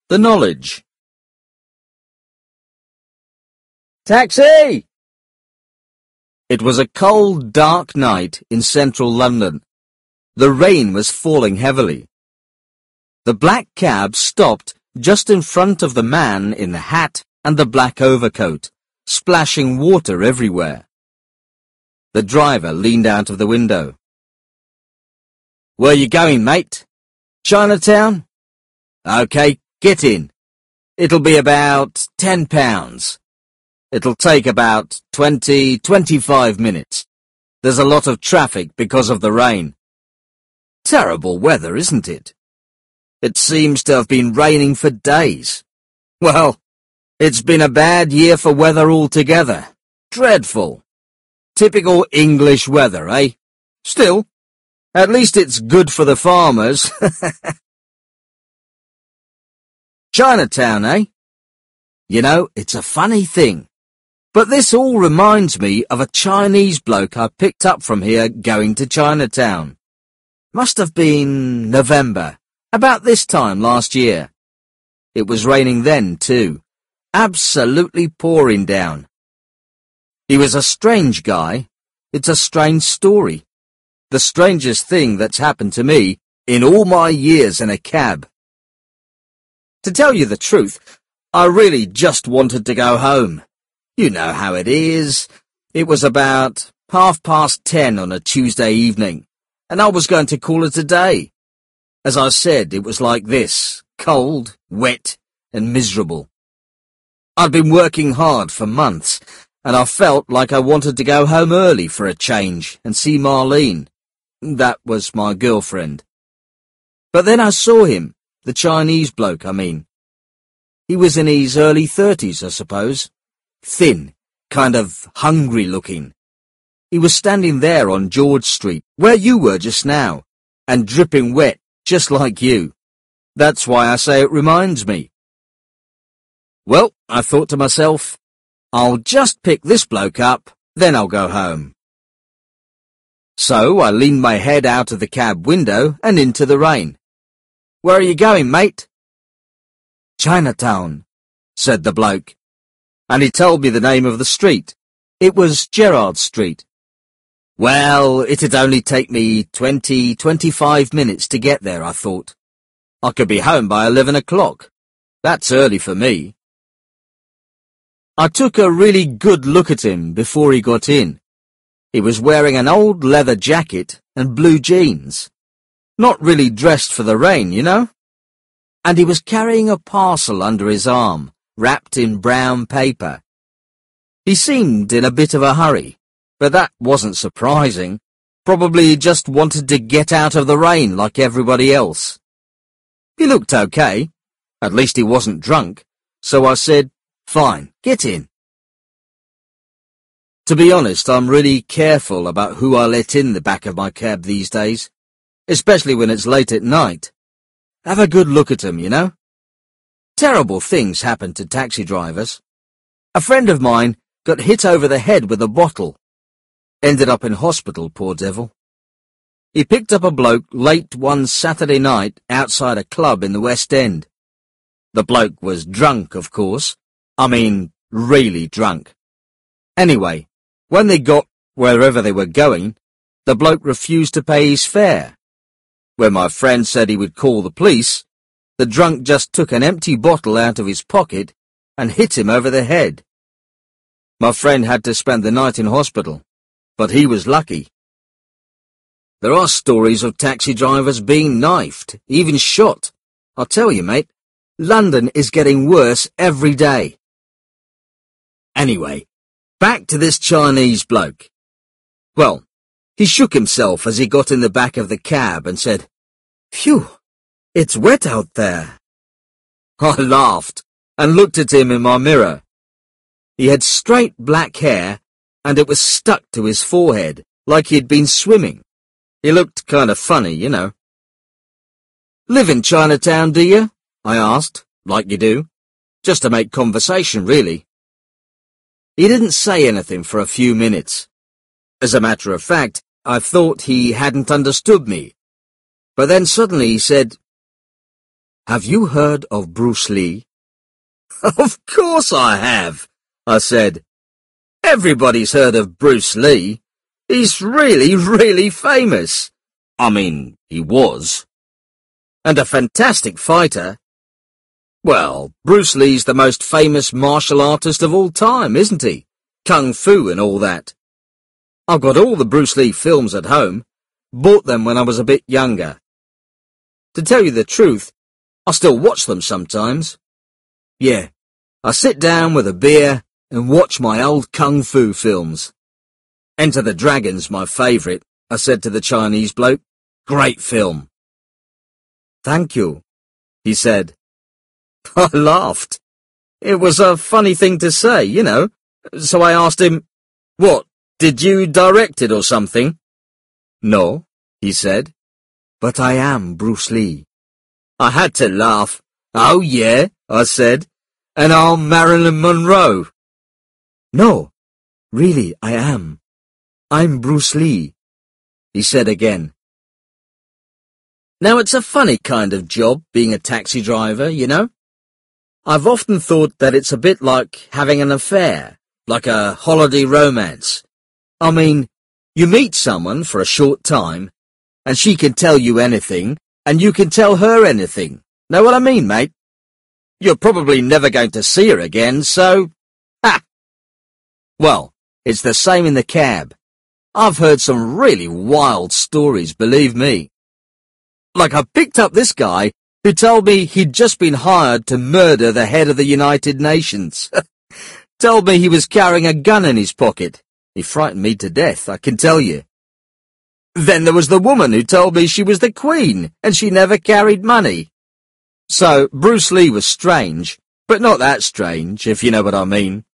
The knowledge. Taxi! It was a cold, dark night in central London. The rain was falling heavily. The black cab stopped just in front of the man in the hat and the black overcoat, splashing water everywhere. The driver leaned out of the window. "Where you going, mate? Chinatown? OK, get in. It'll be about £10. It'll take about 25 minutes. There's a lot of traffic because of the rain. Terrible weather, isn't it? It seems to have been raining for days. Well, it's been a bad year for weather altogether. Dreadful. Typical English weather, eh? Still, at least it's good for the farmers." Chinatown, eh? You know, it's a funny thing. But this all reminds me of a Chinese bloke I picked up from here going to Chinatown. Must have been November, about this time last year. It was raining then, too. Absolutely pouring down. He was a strange guy. It's a strange story. The strangest thing that's happened to me in all my years in a cab. To tell you the truth, I really just wanted to go home. You know how it is. It was about 10:30 on a Tuesday evening, and I was going to call it a day. As I said, it was like this, cold, wet, and miserable. I'd been working hard for months, and I felt like I wanted to go home early for a change and see Marlene. That was my girlfriend. But then I saw him, the Chinese bloke, I mean. He was in his early 30s, I suppose. Thin, kind of hungry looking. He was standing there on George Street, where you were just now, and dripping wet, just like you. That's why I say it reminds me. Well, I thought to myself, I'll just pick this bloke up, then I'll go home. So I leaned my head out of the cab window and into the rain. "Where are you going, mate?" "Chinatown," said the bloke. And he told me the name of the street. It was Gerrard Street. Well, it'd only take me 25 minutes to get there, I thought. I could be home by 11 o'clock. That's early for me. I took a really good look at him before he got in. He was wearing an old leather jacket and blue jeans. Not really dressed for the rain, you know. And he was carrying a parcel under his arm, wrapped in brown paper. He seemed in a bit of a hurry, but that wasn't surprising. Probably he just wanted to get out of the rain like everybody else. He looked okay. At least he wasn't drunk. So I said, "Fine, get in." To be honest, I'm really careful about who I let in the back of my cab these days, especially when it's late at night. Have a good look at 'em, you know. Terrible things happen to taxi drivers. A friend of mine got hit over the head with a bottle. Ended up in hospital, poor devil. He picked up a bloke late one Saturday night outside a club in the West End. The bloke was drunk, of course. I mean, really drunk. Anyway, when they got wherever they were going, the bloke refused to pay his fare. When my friend said he would call the police, the drunk just took an empty bottle out of his pocket and hit him over the head. My friend had to spend the night in hospital, but he was lucky. There are stories of taxi drivers being knifed, even shot. I'll tell you, mate, London is getting worse every day. Anyway, back to this Chinese bloke. Well, he shook himself as he got in the back of the cab and said, "Phew, it's wet out there." I laughed and looked at him in my mirror. He had straight black hair and it was stuck to his forehead like he'd been swimming. He looked kind of funny, you know. "Live in Chinatown, do you?" I asked, like you do, just to make conversation, really. He didn't say anything for a few minutes. As a matter of fact, I thought he hadn't understood me. But then suddenly he said, Have you heard of Bruce Lee? Of course I have, I said. Everybody's heard of Bruce Lee. He's really famous. I mean, he was. And a fantastic fighter. Well, Bruce Lee's the most famous martial artist of all time, isn't he? Kung Fu and all that. I've got all the Bruce Lee films at home. Bought them when I was a bit younger. To tell you the truth, I still watch them sometimes. Yeah, I sit down with a beer and watch my old Kung Fu films. Enter the Dragon's my favourite, I said to the Chinese bloke. Great film. Thank you, he said. I laughed. It was a funny thing to say, you know. So I asked him, what, did you direct it or something? No, he said, but I am Bruce Lee. I had to laugh. Oh yeah, I said, and I'm Marilyn Monroe. No, really I am. I'm Bruce Lee, he said again. Now it's a funny kind of job being a taxi driver, you know. I've often thought that it's a bit like having an affair, like a holiday romance. I mean, you meet someone for a short time, and she can tell you anything, and you can tell her anything. Know what I mean, mate? You're probably never going to see her again, so... Ha! Well, it's the same in the cab. I've heard some really wild stories, believe me. Like I picked up this guy who told me he'd just been hired to murder the head of the United Nations. Told me he was carrying a gun in his pocket. He frightened me to death, I can tell you. Then there was the woman who told me she was the Queen and she never carried money. So Bruce Lee was strange, but not that strange, if you know what I mean.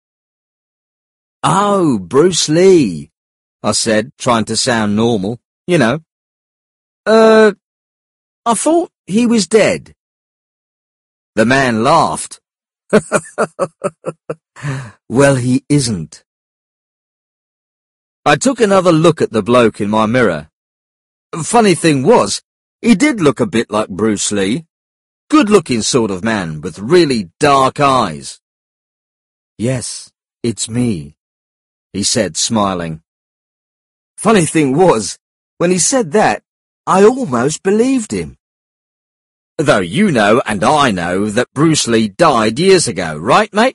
Oh, Bruce Lee, I said, trying to sound normal, you know. I thought he was dead. The man laughed. Well, he isn't. I took another look at the bloke in my mirror. Funny thing was, he did look a bit like Bruce Lee. Good-looking sort of man with really dark eyes. Yes, it's me, he said, smiling. Funny thing was, when he said that, I almost believed him. Though you know and I know that Bruce Lee died years ago, right, mate?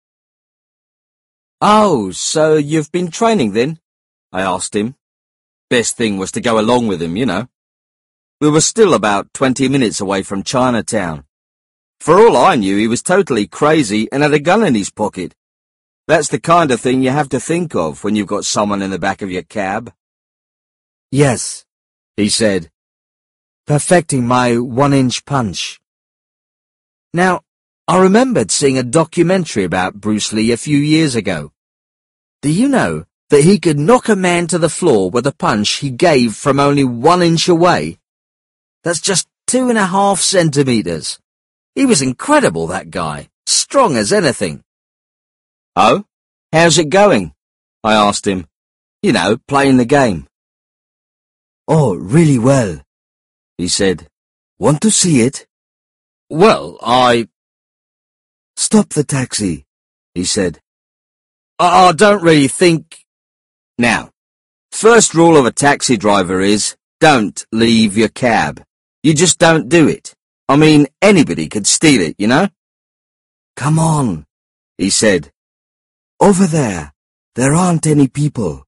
Oh, so you've been training then? I asked him. Best thing was to go along with him, you know. We were still about 20 minutes away from Chinatown. For all I knew, he was totally crazy and had a gun in his pocket. That's the kind of thing you have to think of when you've got someone in the back of your cab. Yes, he said, perfecting my 1-inch punch. Now, I remembered seeing a documentary about Bruce Lee a few years ago. Do you know that he could knock a man to the floor with a punch he gave from only 1 inch away? That's just 2.5 centimeters. He was incredible, that guy. Strong as anything. Oh? How's it going? I asked him. You know, playing the game. Oh, really well, he said. Want to see it? Well, Stop the taxi, he said. I don't really think... Now, first rule of a taxi driver is, don't leave your cab. You just don't do it. I mean, anybody could steal it, you know? Come on, he said. Over there aren't any people.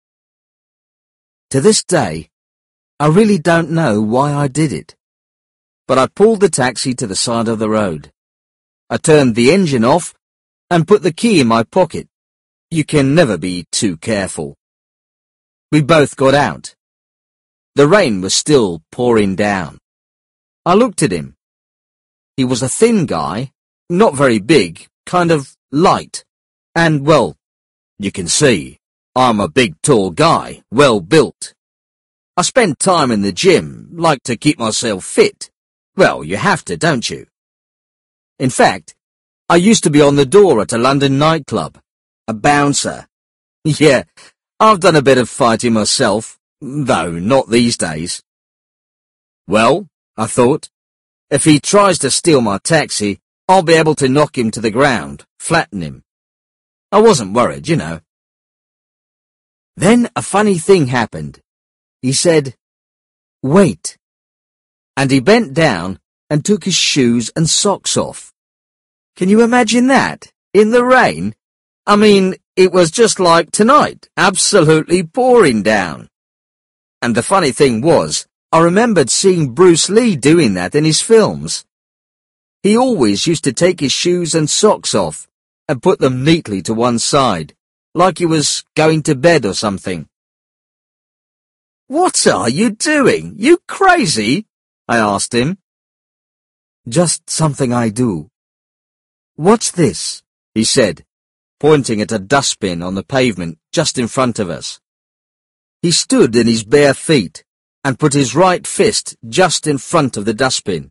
To this day, I really don't know why I did it. But I pulled the taxi to the side of the road. I turned the engine off and put the key in my pocket. You can never be too careful. We both got out. The rain was still pouring down. I looked at him. He was a thin guy, not very big, kind of light. And, well, you can see, I'm a big tall guy, well built. I spend time in the gym, like to keep myself fit. Well, you have to, don't you? In fact, I used to be on the door at a London nightclub. A bouncer. Yeah, I've done a bit of fighting myself, though not these days. Well, I thought, if he tries to steal my taxi, I'll be able to knock him to the ground, flatten him. I wasn't worried, you know. Then a funny thing happened. He said, "Wait." And he bent down and took his shoes and socks off. Can you imagine that? In the rain? I mean, it was just like tonight, absolutely pouring down. And the funny thing was, I remembered seeing Bruce Lee doing that in his films. He always used to take his shoes and socks off and put them neatly to one side, like he was going to bed or something. "What are you doing? You crazy?" I asked him. "Just something I do." "What's this?" he said, pointing at a dustbin on the pavement just in front of us. He stood in his bare feet and put his right fist just in front of the dustbin.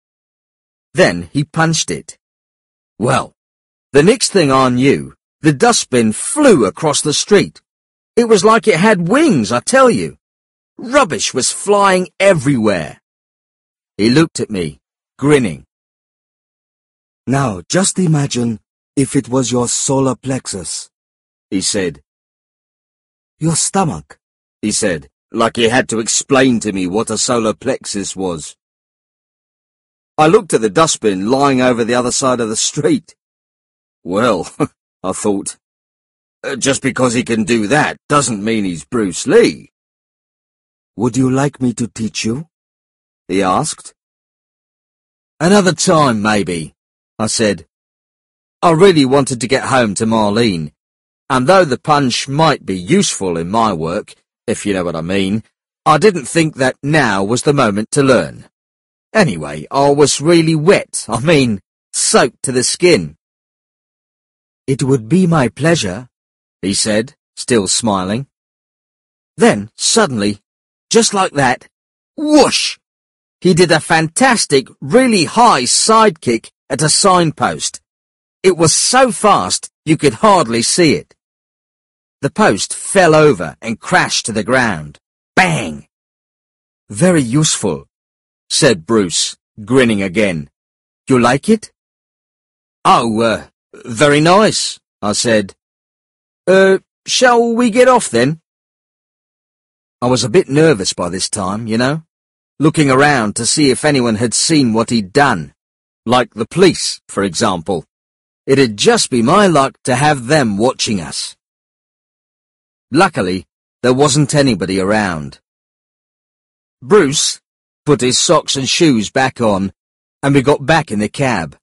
Then he punched it. Well, the next thing I knew, the dustbin flew across the street. It was like it had wings, I tell you. Rubbish was flying everywhere. He looked at me, grinning. "Now, just imagine if it was your solar plexus," he said. "Your stomach," he said, like he had to explain to me what a solar plexus was. I looked at the dustbin lying over the other side of the street. Well, I thought, just because he can do that doesn't mean he's Bruce Lee. "Would you like me to teach you?" he asked. "Another time, maybe," I said. I really wanted to get home to Marlene, and though the punch might be useful in my work, if you know what I mean, I didn't think that now was the moment to learn. Anyway, I was really wet, I mean, soaked to the skin. "It would be my pleasure," he said, still smiling. Then, suddenly, just like that, whoosh! He did a fantastic, really high side kick at a signpost. It was so fast you could hardly see it. The post fell over and crashed to the ground. Bang! "Very useful," said Bruce, grinning again. "You like it?" "Oh, very nice," I said. Shall we get off then?" I was a bit nervous by this time, you know, looking around to see if anyone had seen what he'd done, like the police, for example. It'd just be my luck to have them watching us. Luckily, there wasn't anybody around. Bruce put his socks and shoes back on, and we got back in the cab.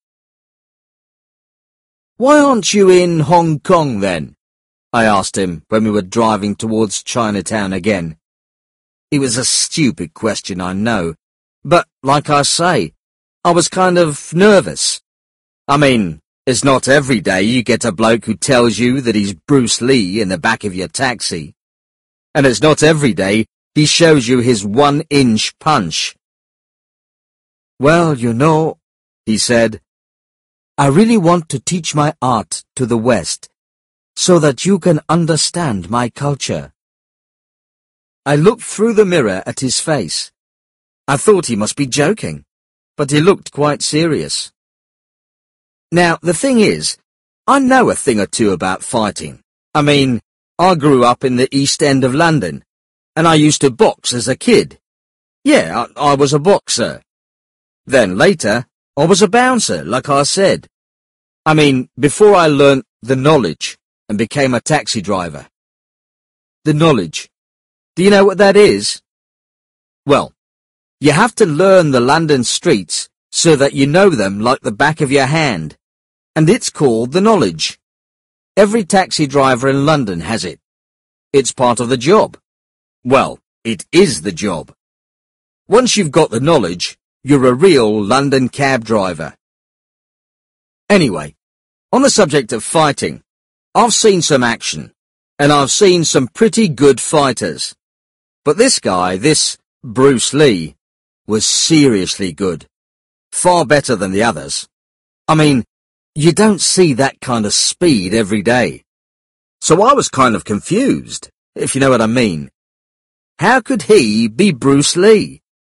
"Why aren't you in Hong Kong, then?" I asked him when we were driving towards Chinatown again. It was a stupid question, I know, but, like I say, I was kind of nervous. I mean, it's not every day you get a bloke who tells you that he's Bruce Lee in the back of your taxi. And it's not every day he shows you his 1-inch punch. "Well, you know," he said, "I really want to teach my art to the West, so that you can understand my culture." I looked through the mirror at his face. I thought he must be joking, but he looked quite serious. Now, the thing is, I know a thing or two about fighting. I mean, I grew up in the East End of London, and I used to box as a kid. Yeah, I was a boxer. Then later, I was a bouncer, like I said. I mean, before I learnt the knowledge and became a taxi driver. The knowledge. Do you know what that is? Well, you have to learn the London streets so that you know them like the back of your hand, and it's called the knowledge. Every taxi driver in London has it. It's part of the job. Well, it is the job. Once you've got the knowledge, you're a real London cab driver. Anyway, on the subject of fighting, I've seen some action, and I've seen some pretty good fighters. But this guy, this Bruce Lee, was seriously good. Far better than the others. I mean, you don't see that kind of speed every day. So I was kind of confused, if you know what I mean. How could he be Bruce Lee?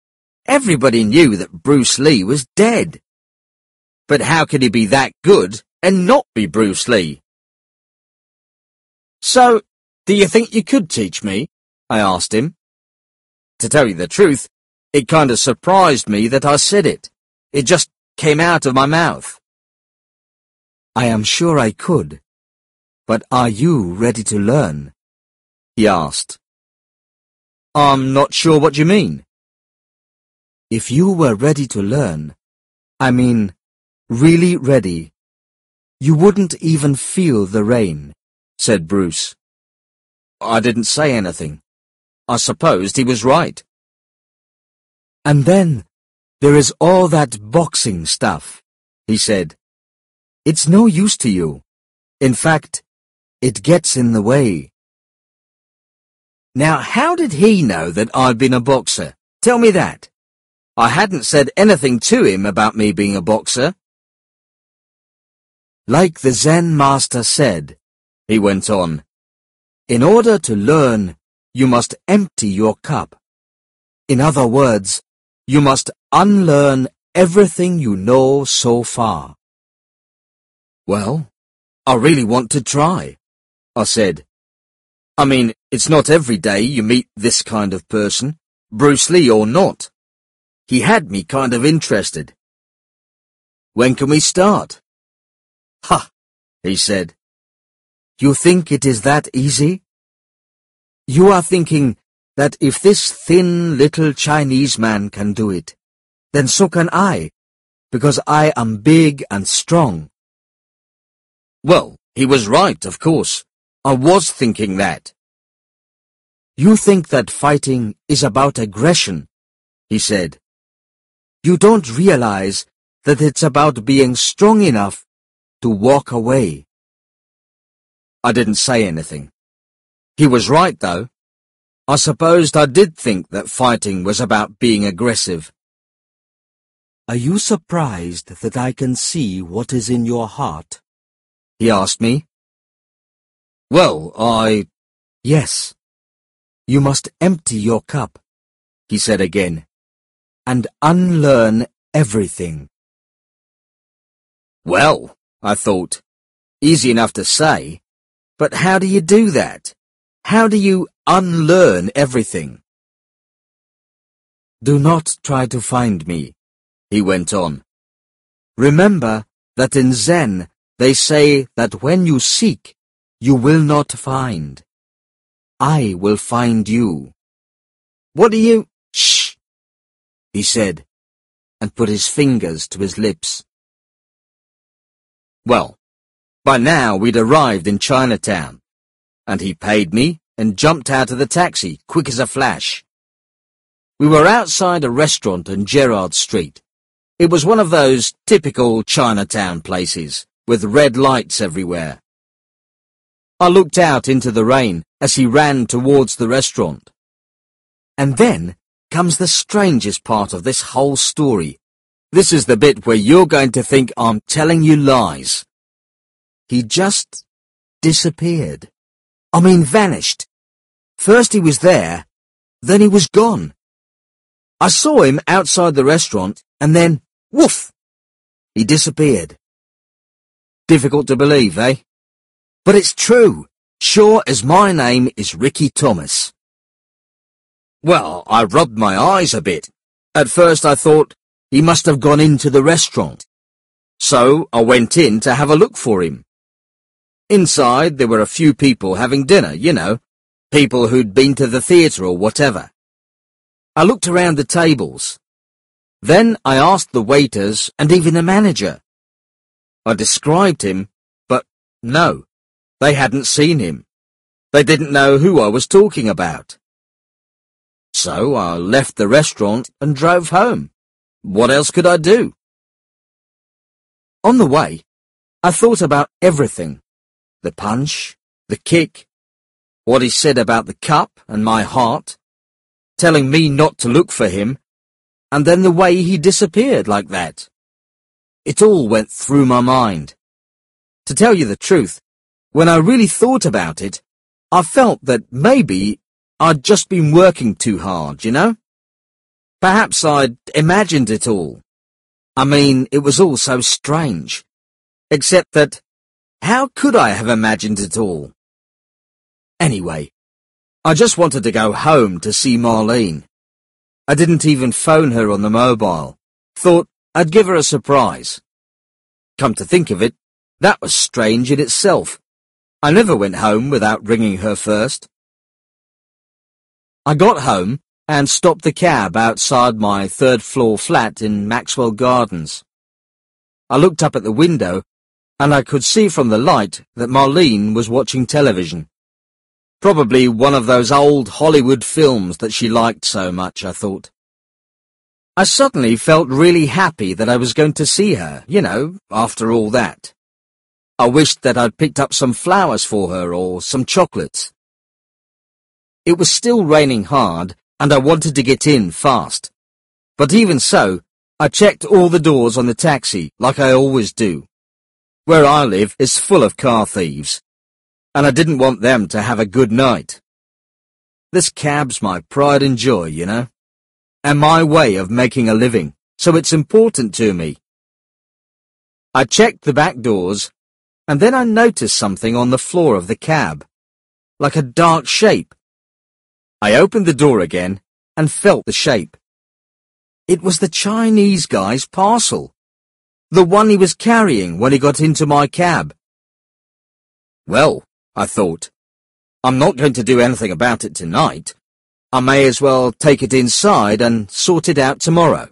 everybody knew that Bruce Lee was dead. But how could he be that good and not be Bruce Lee? So, do you think you could teach me? I asked him. To tell you the truth, it kind of surprised me that I said it. It just came out of my mouth. I am sure I could. But are you ready to learn? He asked. I'm not sure what you mean. If you were ready to learn, I mean, really ready, you wouldn't even feel the rain, said Bruce. I didn't say anything. I supposed he was right. And then there is all that boxing stuff, he said. It's no use to you. In fact, it gets in the way. Now, how did he know that I'd been a boxer? Tell me that. I hadn't said anything to him about me being a boxer. Like the Zen master said, he went on, in order to learn, you must empty your cup. In other words, you must unlearn everything you know so far. Well, I really want to try, I said. I mean, it's not every day you meet this kind of person, Bruce Lee or not. He had me kind of interested. When can we start? Ha, he said. You think it is that easy? You are thinking that if this thin little Chinese man can do it, then so can I, because I am big and strong. Well, he was right, of course. I was thinking that. You think that fighting is about aggression, he said. You don't realize that it's about being strong enough to walk away. I didn't say anything. He was right, though. I supposed I did think that fighting was about being aggressive. Are you surprised that I can see what is in your heart? He asked me. Well, Yes. You must empty your cup, he said again, and unlearn everything. Well, I thought, easy enough to say, but how do you do that? How do you unlearn everything? Do not try to find me, he went on. Remember that in Zen they say that when you seek, you will not find. I will find you. What do you... Shh, he said, and put his fingers to his lips. Well, by now we'd arrived in Chinatown, and he paid me and jumped out of the taxi, quick as a flash. We were outside a restaurant on Gerrard Street. It was one of those typical Chinatown places, with red lights everywhere. I looked out into the rain as he ran towards the restaurant. And then comes the strangest part of this whole story. This is the bit where you're going to think I'm telling you lies. He just disappeared. I mean, vanished. First he was there, then he was gone. I saw him outside the restaurant, and then, woof! He disappeared. Difficult to believe, eh? But it's true, sure as my name is Ricky Thomas. Well, I rubbed my eyes a bit. At first I thought he must have gone into the restaurant. So I went in to have a look for him. Inside there were a few people having dinner, you know, people who'd been to the theatre or whatever. I looked around the tables. Then I asked the waiters and even the manager. I described him, but no, they hadn't seen him. They didn't know who I was talking about. So I left the restaurant and drove home. What else could I do? On the way, I thought about everything. The punch, the kick, what he said about the cup and my heart, telling me not to look for him, and then the way he disappeared like that. It all went through my mind. To tell you the truth, when I really thought about it, I felt that maybe I'd just been working too hard, you know? Perhaps I'd imagined it all. I mean, it was all so strange. Except that, how could I have imagined it all? Anyway, I just wanted to go home to see Marlene. I didn't even phone her on the mobile. Thought I'd give her a surprise. Come to think of it, that was strange in itself. I never went home without ringing her first. I got home and stopped the cab outside my third-floor flat in Maxwell Gardens. I looked up at the window, and I could see from the light that Marlene was watching television. Probably one of those old Hollywood films that she liked so much, I thought. I suddenly felt really happy that I was going to see her, after all that. I wished that I'd picked up some flowers for her or some chocolates. It was still raining hard, and I wanted to get in fast. But even so, I checked all the doors on the taxi, like I always do. Where I live is full of car thieves, and I didn't want them to have a good night. This cab's my pride and joy, and my way of making a living, so it's important to me. I checked the back doors, and then I noticed something on the floor of the cab, like a dark shape. I opened the door again and felt the shape. It was the Chinese guy's parcel, the one he was carrying when he got into my cab. Well, I thought, I'm not going to do anything about it tonight. I may as well take it inside and sort it out tomorrow.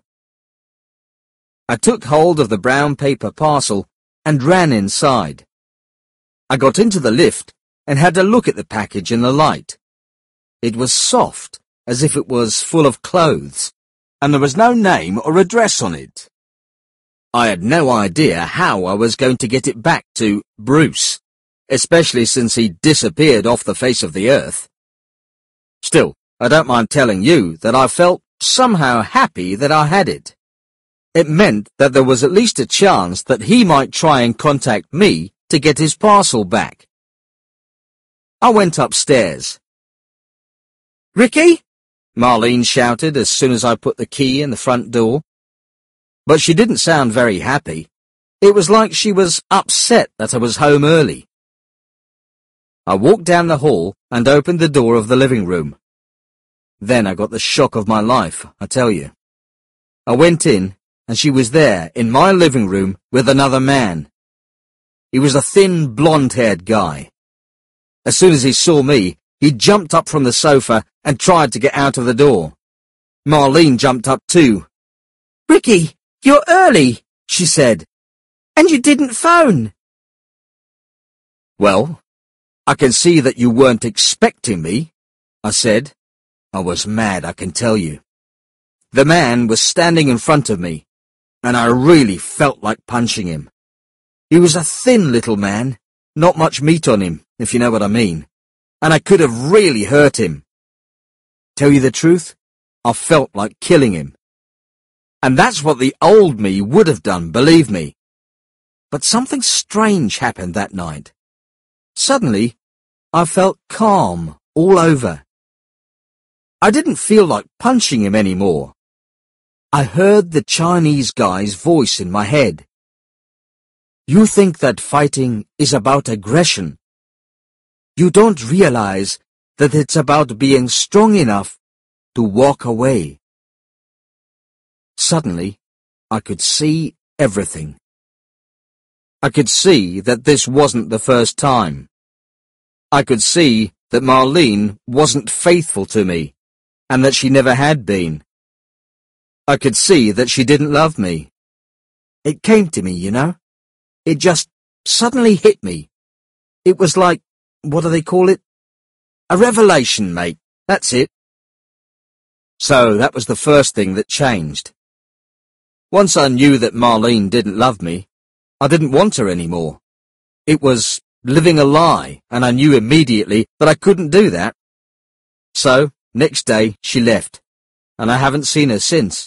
I took hold of the brown paper parcel and ran inside. I got into the lift and had a look at the package in the light. It was soft, as if it was full of clothes, and there was no name or address on it. I had no idea how I was going to get it back to Bruce, especially since he'd disappeared off the face of the earth. Still, I don't mind telling you that I felt somehow happy that I had it. It meant that there was at least a chance that he might try and contact me to get his parcel back. I went upstairs. "Ricky?" Marlene shouted as soon as I put the key in the front door. But she didn't sound very happy. It was like she was upset that I was home early. I walked down the hall and opened the door of the living room. Then I got the shock of my life, I tell you. I went in, and she was there in my living room with another man. He was a thin, blonde-haired guy. As soon as he saw me, he jumped up from the sofa and tried to get out of the door. Marlene jumped up too. "Ricky, you're early," she said, "and you didn't phone." "Well, I can see that you weren't expecting me," I said. I was mad, I can tell you. The man was standing in front of me, and I really felt like punching him. He was a thin little man, not much meat on him, if you know what I mean, and I could have really hurt him. Tell you the truth, I felt like killing him. And that's what the old me would have done, believe me. But something strange happened that night. Suddenly, I felt calm all over. I didn't feel like punching him anymore. I heard the Chinese guy's voice in my head. "You think that fighting is about aggression. You don't realize that it's about being strong enough to walk away." Suddenly, I could see everything. I could see that this wasn't the first time. I could see that Marlene wasn't faithful to me, and that she never had been. I could see that she didn't love me. It came to me, It just suddenly hit me. It was like, what do they call it? A revelation, mate. That's it. So that was the first thing that changed. Once I knew that Marlene didn't love me, I didn't want her anymore. It was living a lie, and I knew immediately that I couldn't do that. So, next day, she left, and I haven't seen her since.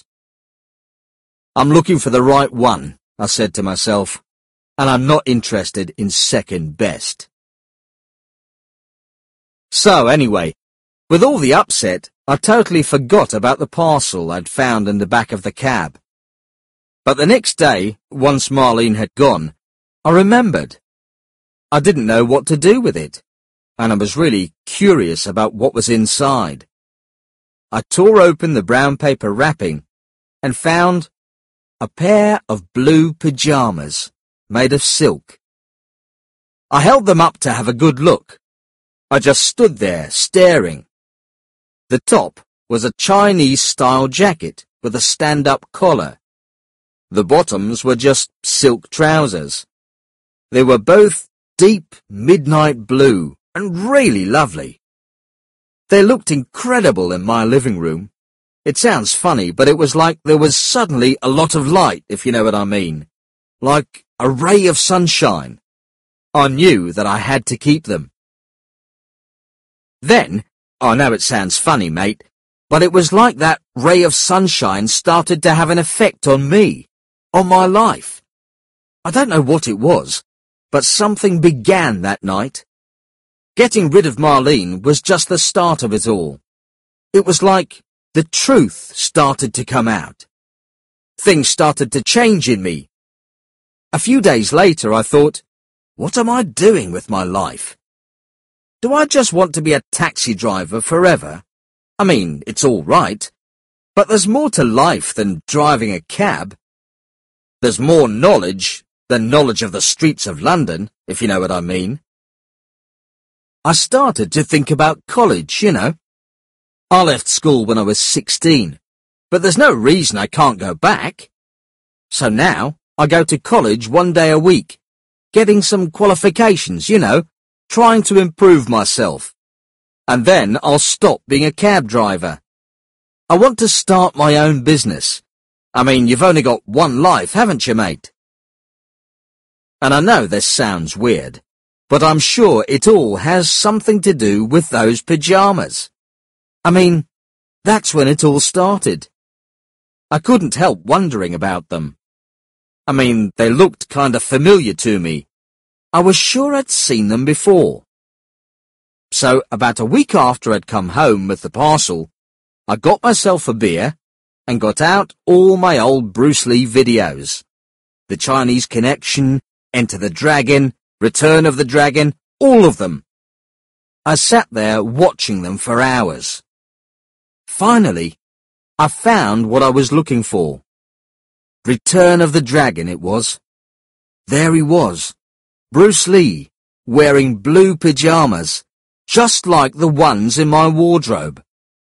I'm looking for the right one, I said to myself, and I'm not interested in second best. So, anyway, with all the upset, I totally forgot about the parcel I'd found in the back of the cab. But the next day, once Marlene had gone, I remembered. I didn't know what to do with it, and I was really curious about what was inside. I tore open the brown paper wrapping and found a pair of blue pyjamas made of silk. I held them up to have a good look. I just stood there, staring. The top was a Chinese-style jacket with a stand-up collar. The bottoms were just silk trousers. They were both deep midnight blue and really lovely. They looked incredible in my living room. It sounds funny, but it was like there was suddenly a lot of light, if you know what I mean. Like a ray of sunshine. I knew that I had to keep them. Then, I know it sounds funny, mate, but it was like that ray of sunshine started to have an effect on me, on my life. I don't know what it was, but something began that night. Getting rid of Marlene was just the start of it all. It was like the truth started to come out. Things started to change in me. A few days later I thought, what am I doing with my life? Do I just want to be a taxi driver forever? I mean, it's all right, but there's more to life than driving a cab. There's more knowledge than knowledge of the streets of London, if you know what I mean. I started to think about college, you know. I left school when I was 16, but there's no reason I can't go back. So now I go to college 1 day a week, getting some qualifications, you know, trying to improve myself. And then I'll stop being a cab driver. I want to start my own business. I mean, you've only got one life, haven't you, mate? And I know this sounds weird, but I'm sure it all has something to do with those pyjamas. I mean, that's when it all started. I couldn't help wondering about them. I mean, they looked kind of familiar to me. I was sure I'd seen them before. So, about a week after I'd come home with the parcel, I got myself a beer and got out all my old Bruce Lee videos. The Chinese Connection, Enter the Dragon, Return of the Dragon, all of them. I sat there watching them for hours. Finally, I found what I was looking for. Return of the Dragon it was. There he was, Bruce Lee, wearing blue pyjamas, just like the ones in my wardrobe.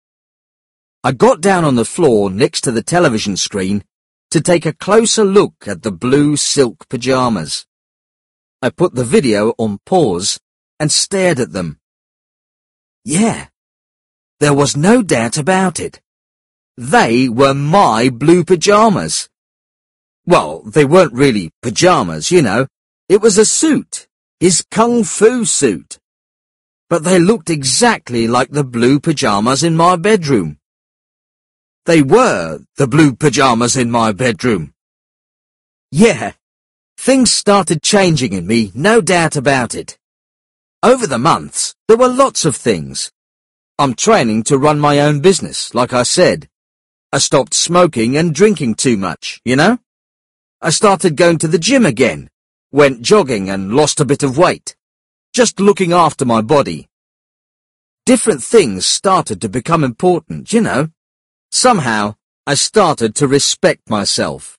I got down on the floor next to the television screen to take a closer look at the blue silk pyjamas. I put the video on pause and stared at them. Yeah, there was no doubt about it. They were my blue pyjamas. Well, they weren't really pyjamas, you know. It was a suit, his kung fu suit. But they looked exactly like the blue pyjamas in my bedroom. They were the blue pyjamas in my bedroom. Yeah, things started changing in me, no doubt about it. Over the months, there were lots of things. I'm training to run my own business, like I said. I stopped smoking and drinking too much, you know? I started going to the gym again, went jogging and lost a bit of weight, just looking after my body. Different things started to become important, you know? Somehow, I started to respect myself.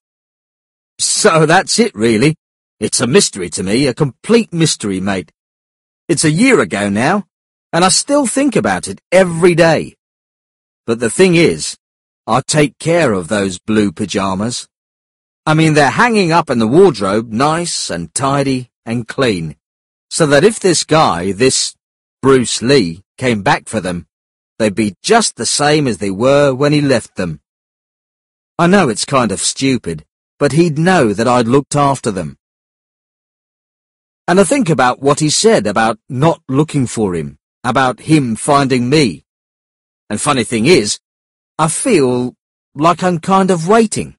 So that's it, really. It's a mystery to me, a complete mystery, mate. It's a year ago now, and I still think about it every day. But the thing is, I take care of those blue pyjamas. I mean, they're hanging up in the wardrobe, nice and tidy and clean, so that if this guy, this Bruce Lee, came back for them, they'd be just the same as they were when he left them. I know it's kind of stupid, but he'd know that I'd looked after them. And I think about what he said about not looking for him, about him finding me. And funny thing is, I feel like I'm kind of waiting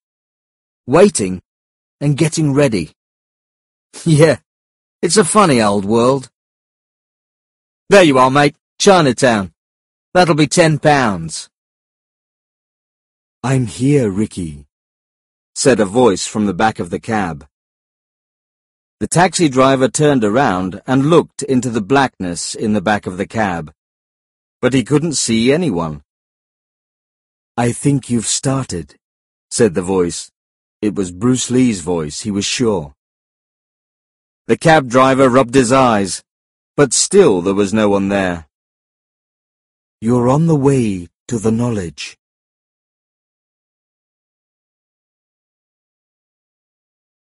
and getting ready. Yeah, it's a funny old world. There you are, mate, Chinatown. That'll be £10. I'm here, Ricky, said a voice from the back of the cab. The taxi driver turned around and looked into the blackness in the back of the cab, but he couldn't see anyone. I think you've started, said the voice. It was Bruce Lee's voice, he was sure. The cab driver rubbed his eyes, but still there was no one there. You're on the way to the knowledge,